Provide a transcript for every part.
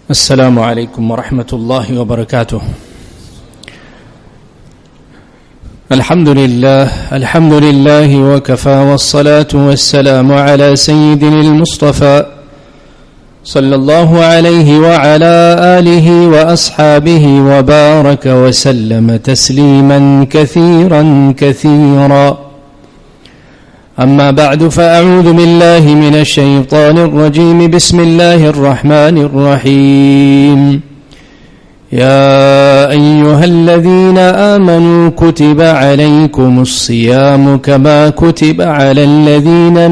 السلام عليكم ورحمة الله وبركاته. الحمد لله وكفى، والصلاة والسلام على سيدنا المصطفى صلى الله عليه وعلى آله وأصحابه وبارك وسلم تسليما كثيرا كثيرا. أما بعد، فأعوذ بالله من الشيطان الرجيم. بسم الله الرحمن الرحيم. يا أيها الذين آمنوا كتب عليكم الصيام كما كتب على الذين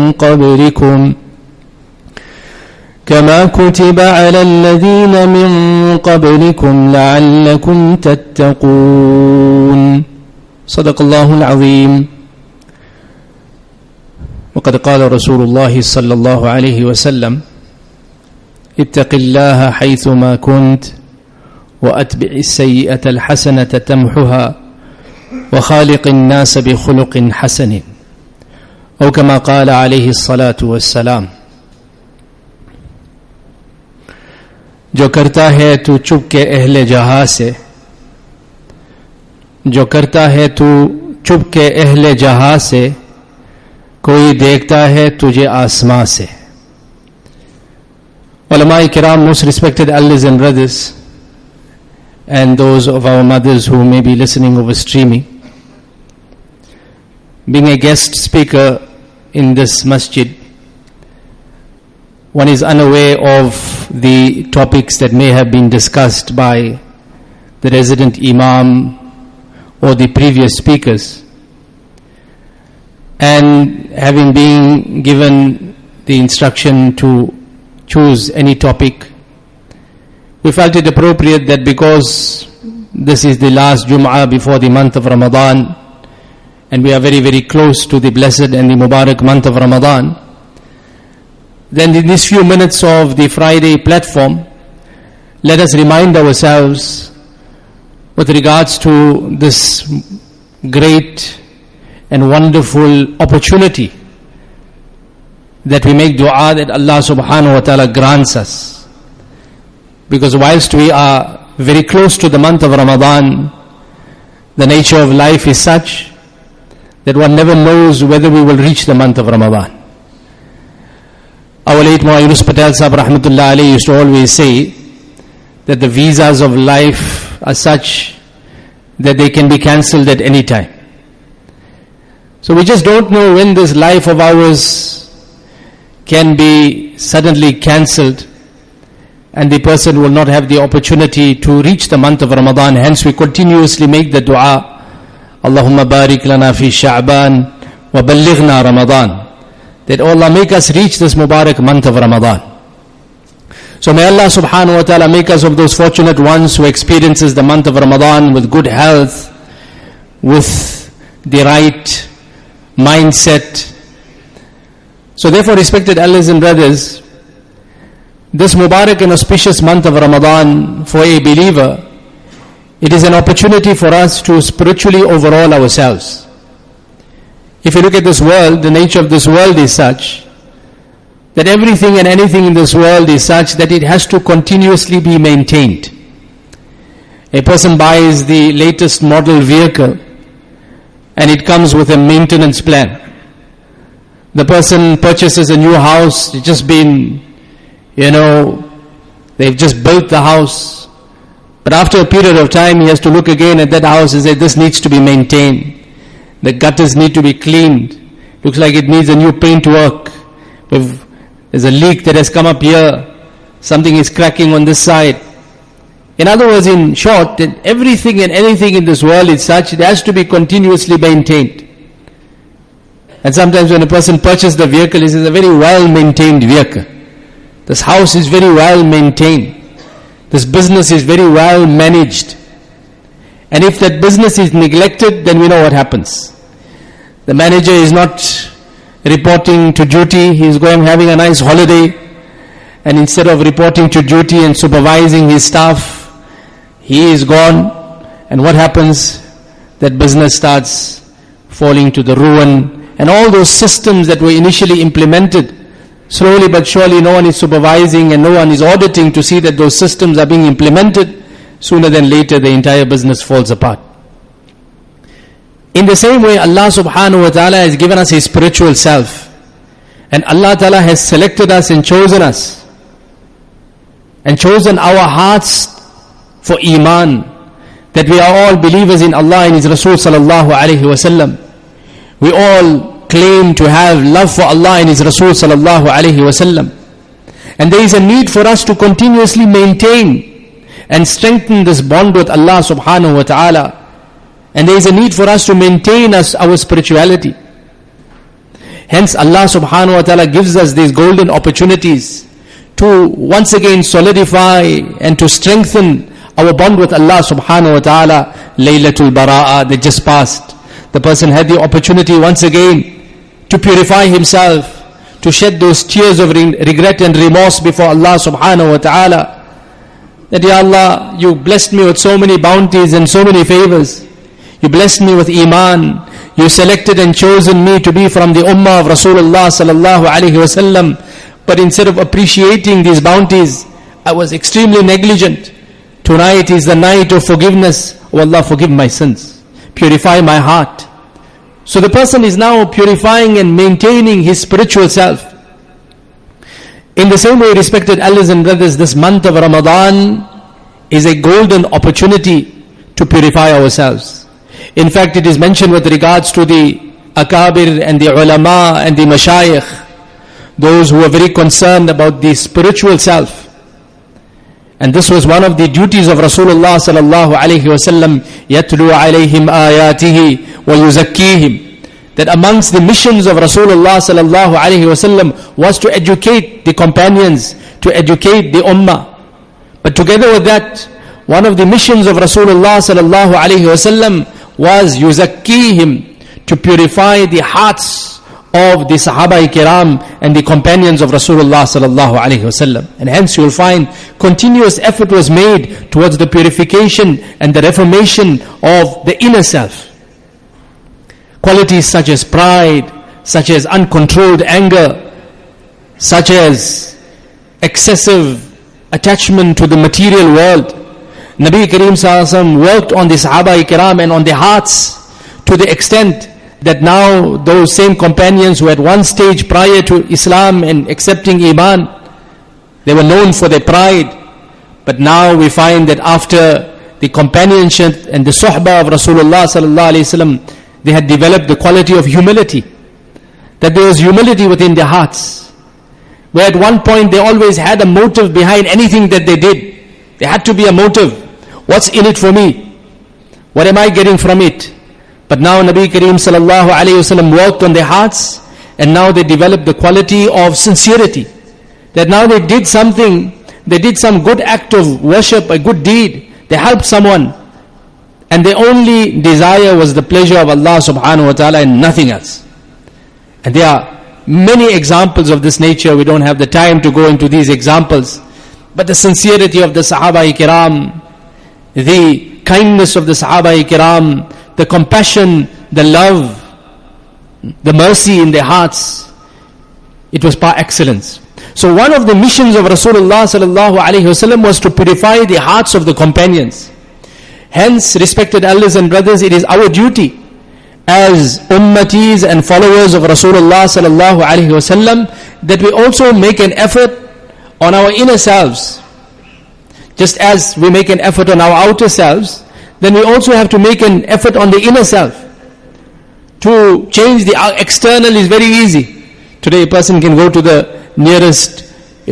من قبلكم لعلكم تتقون. صدق الله العظيم. وقد قال رسول الله صلى الله عليه وسلم: اتق الله حيثما كنت وأتبع السيئة الحسنة تمحها وخالق الناس بخلق حسن، أو كما قال عليه الصلاة والسلام. जो करता है तू चुप के अहले जहां से, जो करता है तू चुप के अहले जहां से, कोई देखता है तुझे आसमां से. Ulama kiram, most respected elders and brothers, and those of our mothers who may be listening over streaming, being a guest speaker in this masjid, one is unaware of the topics that may have been discussed by the resident imam or the previous speakers. And having been given the instruction to choose any topic, we felt it appropriate that because this is the last Jum'ah before the month of Ramadan, and we are very, very close to the blessed and the Mubarak month of Ramadan, then in these few minutes of the Friday platform, let us remind ourselves with regards to this great and wonderful opportunity that we make dua that Allah subhanahu wa ta'ala grants us. Because whilst we are very close to the month of Ramadan, the nature of life is such that one never knows whether we will reach the month of Ramadan. Our late Mullah Yunus Patel Sahib Rahmatullah Alayhi used to always say that the visas of life are such that they can be cancelled at any time. So we just don't know when this life of ours can be suddenly cancelled and the person will not have the opportunity to reach the month of Ramadan. Hence we continuously make the dua, Allahumma barik lana fi Sha'ban wa ballighna Ramadan, that Allah make us reach this Mubarak month of Ramadan. So may Allah subhanahu wa ta'ala make us of those fortunate ones who experiences the month of Ramadan with good health, with the right mindset. So therefore, respected elders and brothers, this Mubarak and auspicious month of Ramadan for a believer, it is an opportunity for us to spiritually overhaul ourselves. If you look at this world, the nature of this world is such that everything and anything in this world is such that it has to continuously be maintained. A person buys the latest model vehicle and it comes with a maintenance plan. The person purchases a new house, it's just been, they've just built the house. But after a period of time, he has to look again at that house and say, this needs to be maintained. The gutters need to be cleaned. Looks like it needs a new paint work. There's a leak that has come up here. Something is cracking on this side. In other words, in short, that everything and anything in this world is such, it has to be continuously maintained. And sometimes when a person purchases the vehicle, he says, a very well-maintained vehicle. This house is very well maintained. This business is very well managed. And if that business is neglected, then we know what happens. The manager is not reporting to duty, he is going having a nice holiday, and instead of reporting to duty and supervising his staff, he is gone, and what happens? That business starts falling to the ruin, and all those systems that were initially implemented slowly but surely no one is supervising and no one is auditing to see that those systems are being implemented, sooner than later the entire business falls apart. In the same way, Allah subhanahu wa ta'ala has given us His spiritual self. And Allah ta'ala has selected us and chosen us. And chosen our hearts for Iman. That we are all believers in Allah and His Rasul sallallahu alayhi wa sallam. We all claim to have love for Allah and His Rasul sallallahu alayhi wa sallam. And there is a need for us to continuously maintain and strengthen this bond with Allah subhanahu wa ta'ala. And there is a need for us to maintain our spirituality. Hence Allah subhanahu wa ta'ala gives us these golden opportunities to once again solidify and to strengthen our bond with Allah subhanahu wa ta'ala. Laylatul Bara'a that just passed. The person had the opportunity once again to purify himself, to shed those tears of regret and remorse before Allah subhanahu wa ta'ala. That, Ya Allah, you blessed me with so many bounties and so many favors. You blessed me with Iman. You selected and chosen me to be from the Ummah of Rasulullah sallallahu alayhi wa sallam. But instead of appreciating these bounties, I was extremely negligent. Tonight is the night of forgiveness. Oh Allah, forgive my sins. Purify my heart. So the person is now purifying and maintaining his spiritual self. In the same way, respected elders and brothers, this month of Ramadan is a golden opportunity to purify ourselves. In fact, it is mentioned with regards to the akabir and the ulama and the mashayikh, those who are very concerned about the spiritual self. And this was one of the duties of Rasulullah sallallahu alayhi wa sallam, yatlu alayhim ayatihi wa yuzakkihim. That amongst the missions of Rasulullah sallallahu alayhi wa sallam was to educate the companions, to educate the ummah. But together with that, one of the missions of Rasulullah sallallahu alayhi wa sallam was yuzakkihim, to purify the hearts of the Sahaba-i-Kiram and the companions of Rasulullah sallallahu alayhi wa sallam. And hence you will find continuous effort was made towards the purification and the reformation of the inner self. Qualities such as pride, such as uncontrolled anger, such as excessive attachment to the material world. Nabi Kareem sallallahu alayhi wa sallam worked on the Sahaba-i-Kiram and on their hearts to the extent that now those same companions who at one stage prior to Islam and accepting Iman, they were known for their pride. But now we find that after the companionship and the suhbah of Rasulullah sallallahu alayhi wasallam, they had developed the quality of humility. That there was humility within their hearts. Where at one point they always had a motive behind anything that they did. There had to be a motive. What's in it for me? What am I getting from it? But now Nabi Kareem sallallahu alayhi wa sallam worked on their hearts, and now they developed the quality of sincerity. That now they did something, they did some good act of worship, a good deed, they helped someone, and their only desire was the pleasure of Allah subhanahu wa ta'ala and nothing else. And there are many examples of this nature. We don't have the time to go into these examples. But the sincerity of the Sahaba-i-Kiram, the kindness of the Sahaba-i-Kiram, the compassion, the love, the mercy in their hearts, it was par excellence. So one of the missions of Rasulullah sallallahu alayhi wasallam was to purify the hearts of the companions. Hence, respected elders and brothers, it is our duty as ummatis and followers of Rasulullah sallallahu alayhi wasallam that we also make an effort on our inner selves. Just as we make an effort on our outer selves, then we also have to make an effort on the inner self. To change the external is very easy. Today a person can go to the nearest,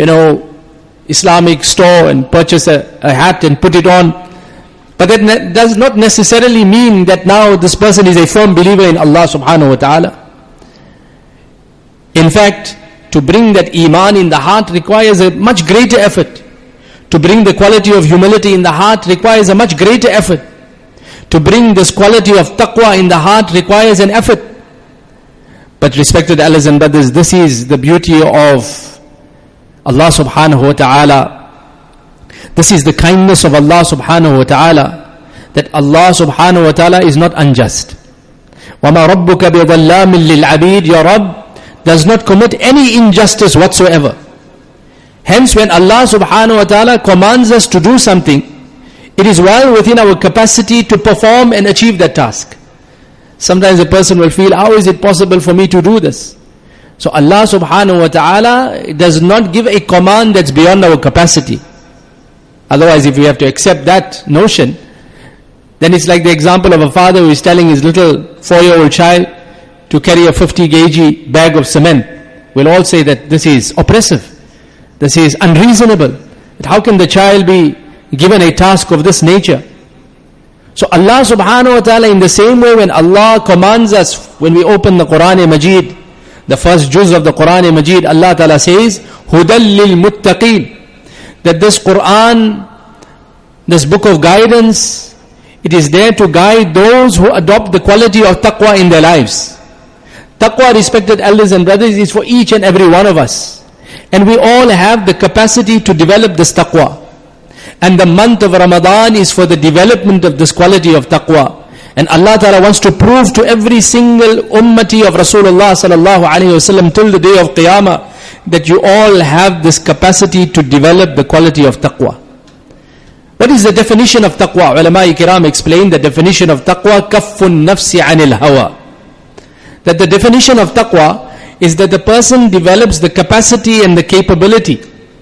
Islamic store and purchase a hat and put it on. But that does not necessarily mean that now this person is a firm believer in Allah subhanahu wa ta'ala. In fact, to bring that Iman in the heart requires a much greater effort. To bring the quality of humility in the heart requires a much greater effort. To bring this quality of taqwa in the heart requires an effort. But respected elders and brothers, this is the beauty of Allah subhanahu wa ta'ala. This is the kindness of Allah subhanahu wa ta'ala. That Allah subhanahu wa ta'ala is not unjust. وَمَا رَبُّكَ بِظَلَّامٍ لِلْعَبِيدِ. Your Rabb does not commit any injustice whatsoever. Hence, when Allah subhanahu wa ta'ala commands us to do something, it is well within our capacity to perform and achieve that task. Sometimes a person will feel, how is it possible for me to do this? So Allah subhanahu wa ta'ala does not give a command that's beyond our capacity. Otherwise, if we have to accept that notion, then it's like the example of a father who is telling his little 4-year-old child to carry a 50 kg bag of cement. We'll all say that this is oppressive. This is unreasonable. But how can the child be given a task of this nature? So Allah subhanahu wa ta'ala, in the same way, when Allah commands us, when we open the Quran Majid, the first juz of the Quran Majid, Allah ta'ala says, Hudal lil muttaqeen, that this Quran, this book of guidance, it is there to guide those who adopt the quality of taqwa in their lives. Taqwa, respected elders and brothers, is for each and every one of us. And we all have the capacity to develop this taqwa. And the month of Ramadan is for the development of this quality of taqwa. And Allah Ta'ala wants to prove to every single ummati of Rasulullah Sallallahu Alaihi Wasallam till the day of Qiyamah that you all have this capacity to develop the quality of taqwa. What is the definition of taqwa? Ulama Kiram explain the definition of taqwa, kaffun nafsi anil hawa. That the definition of taqwa is that the person develops the capacity and the capability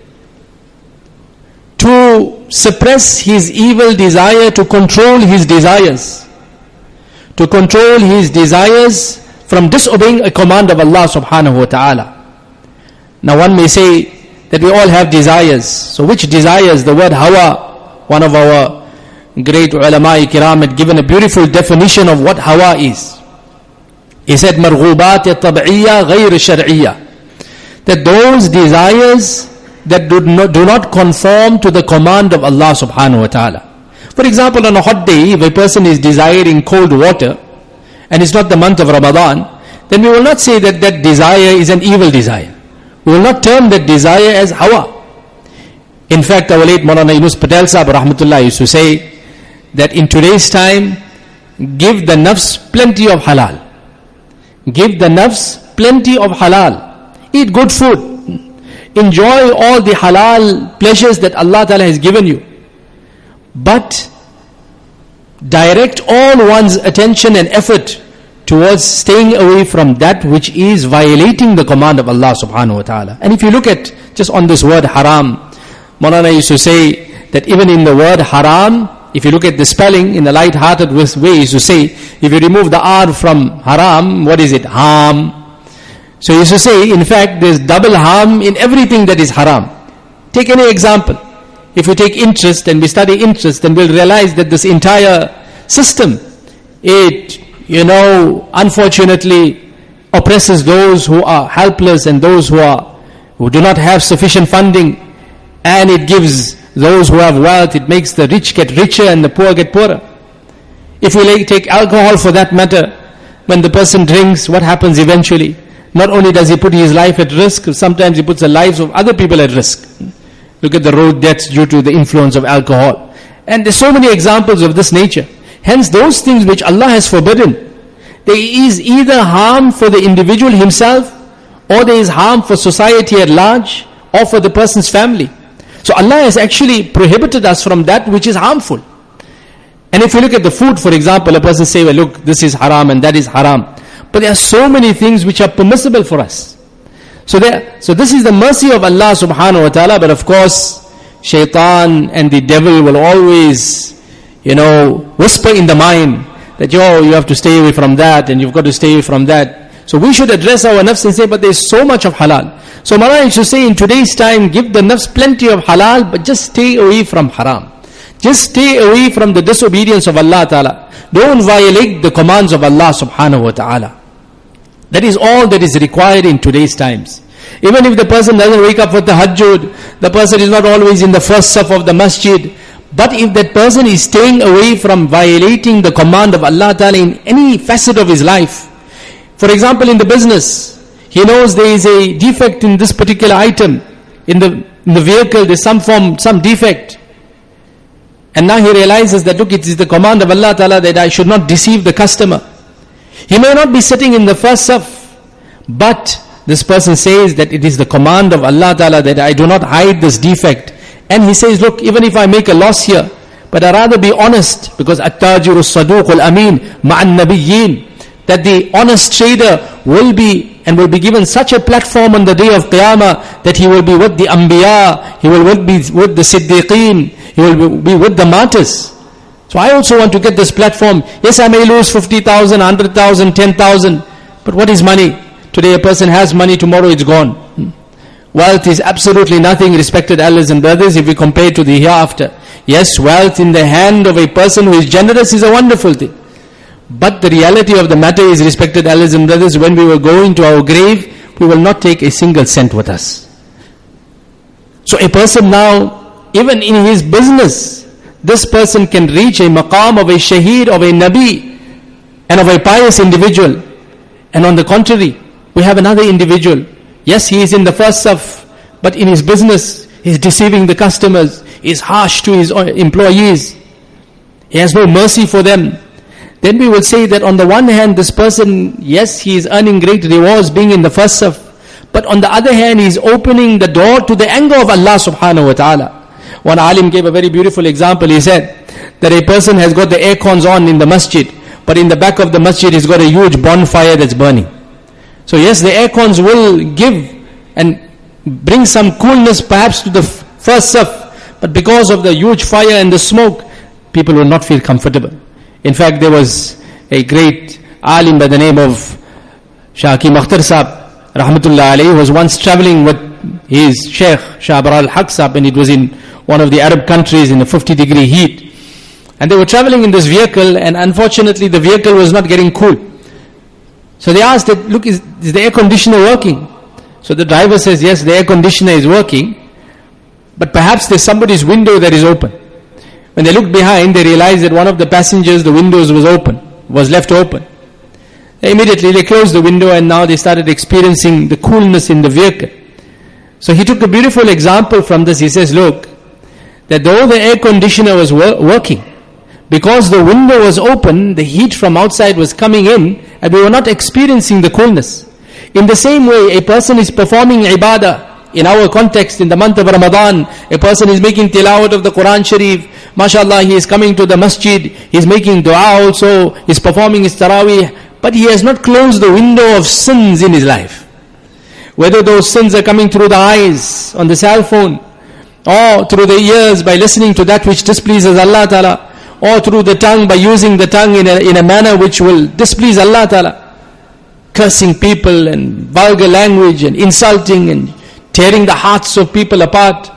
to suppress his evil desire, to control his desires. To control his desires from disobeying a command of Allah subhanahu wa ta'ala. Now one may say that we all have desires. So which desires? The word hawa, one of our great ulama kiram had given a beautiful definition of what hawa is. He said, marghubat tab'iyya ghayr shar'iyya. That those desires that do not conform to the command of Allah subhanahu wa ta'ala. For example, on a hot day, if a person is desiring cold water, and it's not the month of Ramadan, then we will not say that that desire is an evil desire. We will not term that desire as hawa. In fact, our late Maulana Yunus Patel Sahib rahmatullah used to say that in today's time, give the nafs plenty of halal. Give the nafs plenty of halal. Eat good food. Enjoy all the halal pleasures that Allah Ta'ala has given you. But direct all one's attention and effort towards staying away from that which is violating the command of Allah subhanahu wa ta'ala. And if you look at just on this word haram, Maulana used to say that even in the word haram, if you look at the spelling in a light-hearted way, he used to say, if you remove the R from haram, what is it? Harm. So he used to say, in fact, there's double harm in everything that is haram. Take any example. If we take interest and we study interest, then we'll realize that this entire system, it, unfortunately oppresses those who are helpless and those who do not have sufficient funding, and it gives those who have wealth, it makes the rich get richer and the poor get poorer. If we take alcohol for that matter, when the person drinks, what happens eventually? Not only does he put his life at risk, sometimes he puts the lives of other people at risk. Look at the road deaths due to the influence of alcohol. And there's so many examples of this nature. Hence, those things which Allah has forbidden, there is either harm for the individual himself, or there is harm for society at large, or for the person's family. So Allah has actually prohibited us from that which is harmful. And if you look at the food, for example, a person say, well, look, this is haram and that is haram. But there are so many things which are permissible for us. So this is the mercy of Allah subhanahu wa ta'ala. But of course, shaitan and the devil will always, whisper in the mind that, you have to stay away from that and you've got to stay away from that. So we should address our nafs and say, but there's so much of halal. So Maulana used to say, in today's time, give the nafs plenty of halal, but just stay away from haram. Just stay away from the disobedience of Allah Ta'ala. Don't violate the commands of Allah subhanahu wa ta'ala. That is all that is required in today's times. Even if the person doesn't wake up for tahajjud, the person is not always in the first saf of the masjid, but if that person is staying away from violating the command of Allah Ta'ala in any facet of his life, for example in the business, he knows there is a defect in this particular item, in the vehicle there's some defect, and now he realizes that, look, it is the command of Allah Ta'ala that I should not deceive the customer. He may not be sitting in the first saf, but this person says that it is the command of Allah Ta'ala that I do not hide this defect. And he says, look, even if I make a loss here, but I rather be honest, because at-tajiru as-saduq al-amin ma'an nabiyyin, that the honest trader will be given such a platform on the day of Qiyamah that he will be with the Anbiya, he will be with the Siddiqeen, he will be with the martyrs. So I also want to get this platform. Yes, I may lose 50,000, 100,000, 10,000, but what is money? Today a person has money, tomorrow it's gone. Wealth is absolutely nothing, respected elders and brothers, if we compare to the hereafter. Yes, wealth in the hand of a person who is generous is a wonderful thing. But the reality of the matter is, respected elders and brothers, when we will go into our grave, we will not take a single cent with us. So a person now, even in his business, this person can reach a maqam of a shaheed, of a nabi, and of a pious individual. And on the contrary, we have another individual. Yes, he is in the first saf, but in his business, he is deceiving the customers, he is harsh to his employees, he has no mercy for them. Then we will say that on the one hand, this person, yes, he is earning great rewards being in the first saf, but on the other hand, he is opening the door to the anger of Allah subhanahu wa ta'ala. One alim gave a very beautiful example. He said that a person has got the air cons on in the masjid, but in the back of the masjid he's got a huge bonfire that's burning. So yes, the air cons will give and bring some coolness perhaps to the first saf, but because of the huge fire and the smoke, people will not feel comfortable. In fact, there was a great alim by the name of Shah Hakim Akhtar Sahab, rahmatullah alayhi, was once traveling with his Sheikh, Shah Abrar al-Haq Sahab, and it was in one of the Arab countries in a 50-degree heat. And they were traveling in this vehicle, and unfortunately the vehicle was not getting cool. So they asked that, look, is the air conditioner working? So the driver says, yes, the air conditioner is working, but perhaps there's somebody's window that is open. When they looked behind, they realized that one of the passengers, the windows was left open. Immediately they closed the window, and now they started experiencing the coolness in the vehicle. So he took a beautiful example from this. He says, look, that though the air conditioner was working, because the window was open, the heat from outside was coming in, and we were not experiencing the coolness. In the same way, a person is performing ibadah. In our context, in the month of Ramadan, a person is making tilawat of the Quran Sharif. MashaAllah, he is coming to the masjid, he is making dua also, he is performing his tarawih, but he has not closed the window of sins in his life. Whether those sins are coming through the eyes, on the cell phone, or through the ears by listening to that which displeases Allah Ta'ala, or through the tongue by using the tongue in a manner which will displease Allah Ta'ala, cursing people and vulgar language and insulting and tearing the hearts of people apart.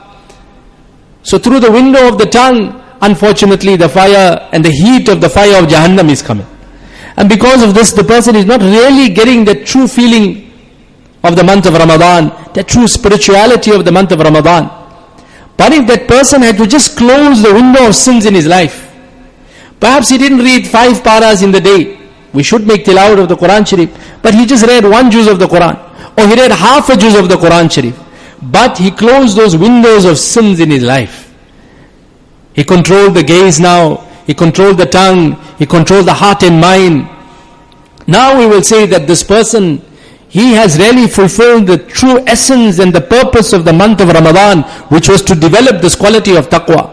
So through the window of the tongue, unfortunately the fire and the heat of the fire of Jahannam is coming. And because of this, the person is not really getting the true feeling of the month of Ramadan, the true spirituality of the month of Ramadan. But if that person had to just close the window of sins in his life, perhaps he didn't read 5 paras in the day. We should make tilawat of the Quran Sharif, but he just read 1 juz of the Quran, or he read half a juz of the Quran Sharif. But he closed those windows of sins in his life. He controlled the gaze now, he controlled the tongue, he controlled the heart and mind. Now we will say that this person, he has really fulfilled the true essence and the purpose of the month of Ramadan, which was to develop this quality of taqwa.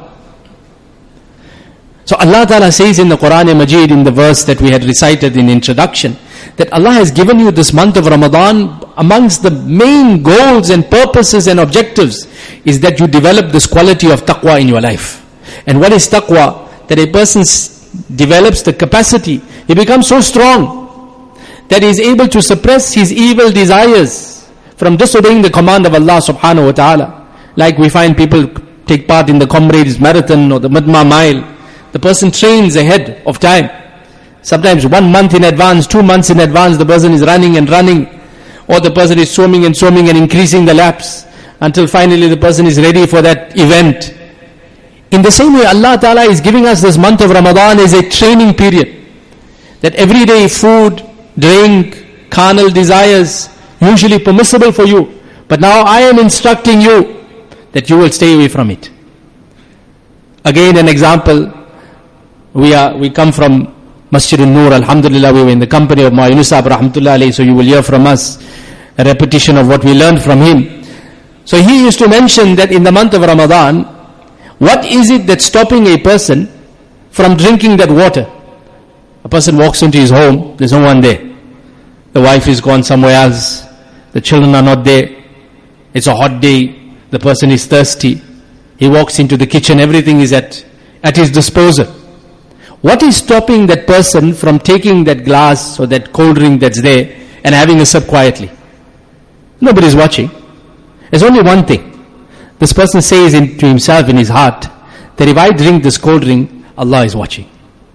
So Allah Ta'ala says in the Quran Majid, in the verse that we had recited in introduction, that Allah has given you this month of Ramadan. Amongst the main goals and purposes and objectives is that you develop this quality of taqwa in your life. And what is taqwa? That a person develops the capacity, he becomes so strong that he is able to suppress his evil desires from disobeying the command of Allah subhanahu wa ta'ala. Like we find people take part in the Comrades Marathon or the Madma Mile. The person trains ahead of time. Sometimes 1 month in advance, 2 months in advance, the person is running and running. Or the person is swimming and increasing the laps until finally the person is ready for that event. In the same way, Allah Ta'ala is giving us this month of Ramadan as a training period. That every day food, drink, carnal desires, usually permissible for you. But now I am instructing you that you will stay away from it. Again an example, we come from Masjid al-Nur, alhamdulillah, we were in the company of Ma'ayinu Sahab, rahmatullah alayhi, so you will hear from us. a repetition of what we learned from him. So he used to mention that in the month of Ramadan, what is it that's stopping a person from drinking that water? A person walks into his home, there's no one there. The wife is gone somewhere else. The children are not there. It's a hot day. The person is thirsty. He walks into the kitchen, everything is at his disposal. What is stopping that person from taking that glass or that cold drink that's there and having a sip quietly? Nobody's watching. There's only one thing. This person says to himself in his heart that if I drink this cold drink, Allah is watching.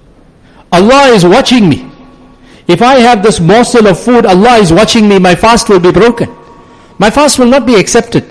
Allah is watching me. If I have this morsel of food, Allah is watching me, my fast will be broken. My fast will not be accepted.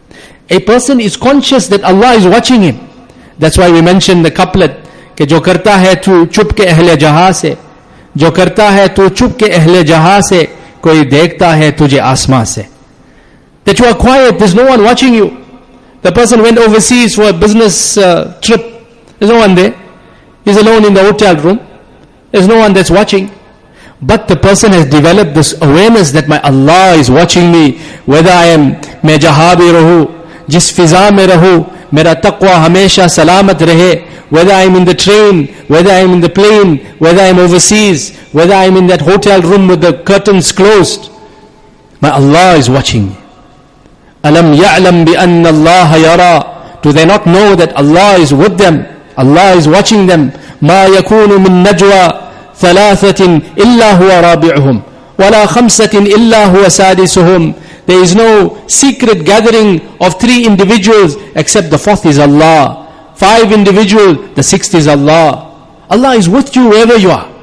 A person is conscious that Allah is watching him. That's why we mentioned the couplet, कि जो करता है तू चुप के अहले जहां से, जो करता है तू चुप के अहले जहां से, कोई देखता है तुझे आसमां से. That you are quiet, there's no one watching you. The person went overseas for a business trip. There's no one there. He's alone in the hotel room. There's no one that's watching. But the person has developed this awareness that my Allah is watching me. Whether I am मैं जहां भी रहूं, जिस फिजा में रहूं, मेरा तक़वा हमेशा सलामत रहे. Whether I am in the train, whether I am in the plane, whether I am overseas, whether I am in that hotel room with the curtains closed, my Allah is watching me. Alam ya'lam bi anna Allah yara. Do they not know that Allah is with them? Allah is watching them. Ma yakunu min najwa thalathatin illa huwa rabi'uhum wala khamsatin illa huwa sadisuhum. There is no secret gathering of 3 individuals except the 4th is Allah. 5 individuals, the 6th is Allah. Allah is with you wherever you are.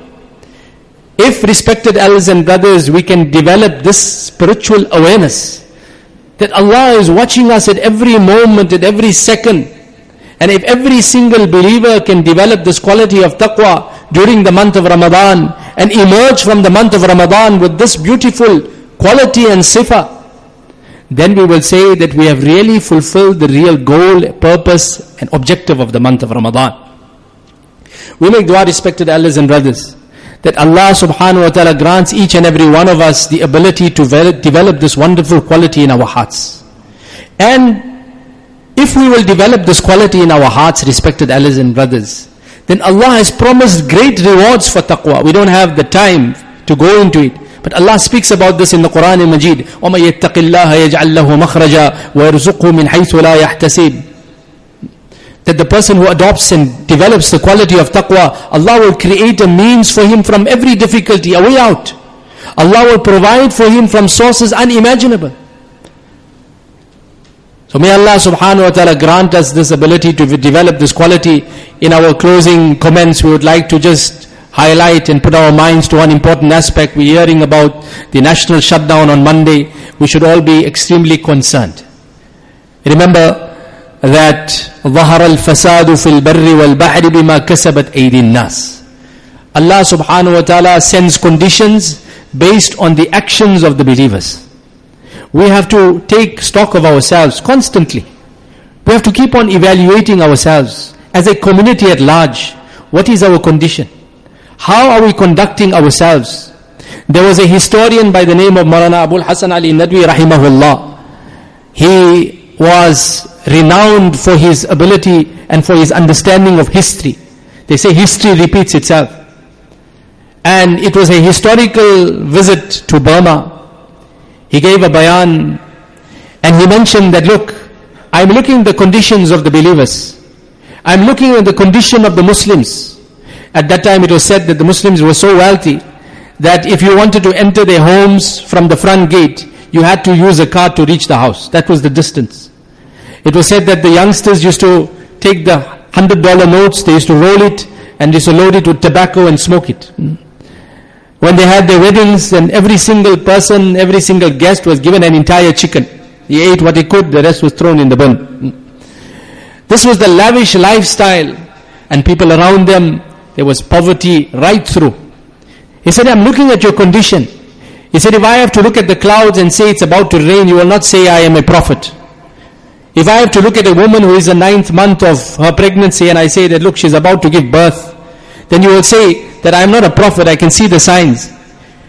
If, respected elders and brothers, we can develop this spiritual awareness that Allah is watching us at every moment, at every second, and if every single believer can develop this quality of taqwa during the month of Ramadan and emerge from the month of Ramadan with this beautiful quality and sifa, then we will say that we have really fulfilled the real goal, purpose and objective of the month of Ramadan. We make dua, respected elders and brothers, that Allah subhanahu wa ta'ala grants each and every one of us the ability to develop this wonderful quality in our hearts. And if we will develop this quality in our hearts, respected elders and brothers, then Allah has promised great rewards for taqwa. We don't have the time to go into it. But Allah speaks about this in the Quran al-Majid. وَمَن يَتَّقِ اللَّهَ يَجْعَلْ لَهُ مَخْرَجًا وَيَرْزُقْهُ مِنْ حَيْثُ لَا يَحْتَسِبُ. That the person who adopts and develops the quality of taqwa, Allah will create a means for him from every difficulty, a way out. Allah will provide for him from sources unimaginable. So may Allah subhanahu wa ta'ala grant us this ability to develop this quality. In our closing comments, we would like to just highlight and put our minds to one important aspect. We're hearing about the national shutdown on Monday. We should all be extremely concerned. Remember that ظَهَرَ الْفَسَادُ فِي الْبَرِّ وَالْبَحْرِ بِمَا كَسَبَتْ أَيْدِي النَّاسِ. Allah subhanahu wa ta'ala sends conditions based on the actions of the believers. We have to take stock of ourselves constantly. We have to keep on evaluating ourselves as a community at large. What is our condition? How are we conducting ourselves? There was a historian by the name of Maulana Abul Hasan Ali Nadwi rahimahullah. He was renowned for his ability and for his understanding of history. They say history repeats itself. And it was a historical visit to Burma. He gave a bayan and he mentioned that, look, I'm looking at the conditions of the believers. I'm looking at the condition of the Muslims. At that time it was said that the Muslims were so wealthy that if you wanted to enter their homes from the front gate, you had to use a cart to reach the house. That was the distance. It was said that the youngsters used to take the $100 notes, they used to roll it and they used to load it with tobacco and smoke it. When they had their weddings, and every single person, every single guest was given an entire chicken. He ate what he could, the rest was thrown in the bin. This was the lavish lifestyle, and people around them, there was poverty right through. He said, I'm looking at your condition. He said, if I have to look at the clouds and say it's about to rain, you will not say I am a prophet. If I have to look at a woman who is the 9th month of her pregnancy and I say that, look, she's about to give birth, then you will say that I am not a prophet, I can see the signs.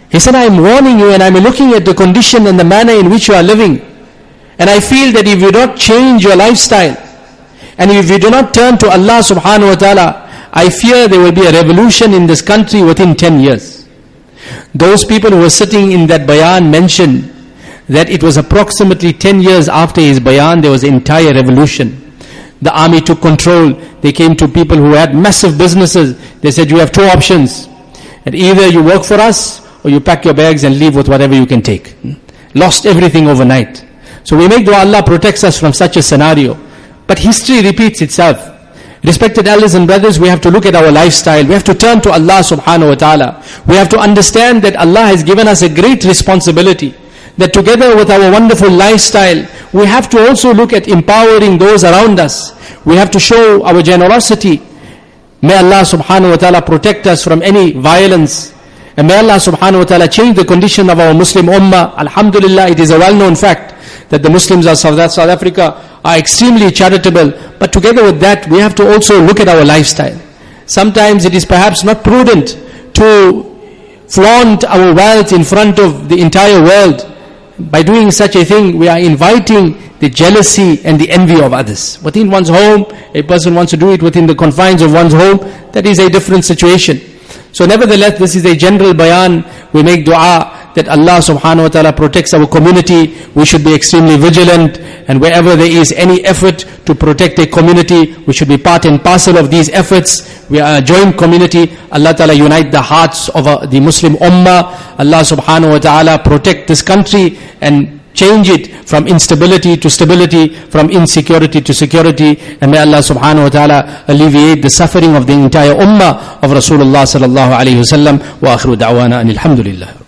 He said, I am warning you and I am looking at the condition and the manner in which you are living. And I feel that if you don't change your lifestyle, and if you do not turn to Allah subhanahu wa ta'ala, I fear there will be a revolution in this country within 10 years. Those people who were sitting in that bayan mentioned that it was approximately 10 years after his bayan, there was an entire revolution. The army took control. They came to people who had massive businesses. They said, you have two options. And either you work for us, or you pack your bags and leave with whatever you can take. Lost everything overnight. So we make dua Allah protects us from such a scenario. But history repeats itself. Respected elders and brothers, we have to look at our lifestyle. We have to turn to Allah subhanahu wa ta'ala. We have to understand that Allah has given us a great responsibility. That together with our wonderful lifestyle, we have to also look at empowering those around us. We have to show our generosity. May Allah subhanahu wa ta'ala protect us from any violence. And may Allah subhanahu wa ta'ala change the condition of our Muslim ummah. Alhamdulillah, it is a well-known fact that the Muslims of South Africa are extremely charitable. But together with that, we have to also look at our lifestyle. Sometimes it is perhaps not prudent to flaunt our wealth in front of the entire world. By doing such a thing, we are inviting the jealousy and the envy of others. Within one's home, a person wants to do it within the confines of one's home. That is a different situation. So nevertheless, this is a general bayan. We make dua that Allah subhanahu wa ta'ala protects our community. We should be extremely vigilant. And wherever there is any effort to protect a community, we should be part and parcel of these efforts. We are a joint community. Allah ta'ala unite the hearts of the Muslim ummah. Allah subhanahu wa ta'ala protect this country and change it from instability to stability, from insecurity to security. And may Allah subhanahu wa ta'ala alleviate the suffering of the entire ummah of Rasulullah sallallahu alayhi wa sallam. Wa akhiru da'wana anil hamdulillah.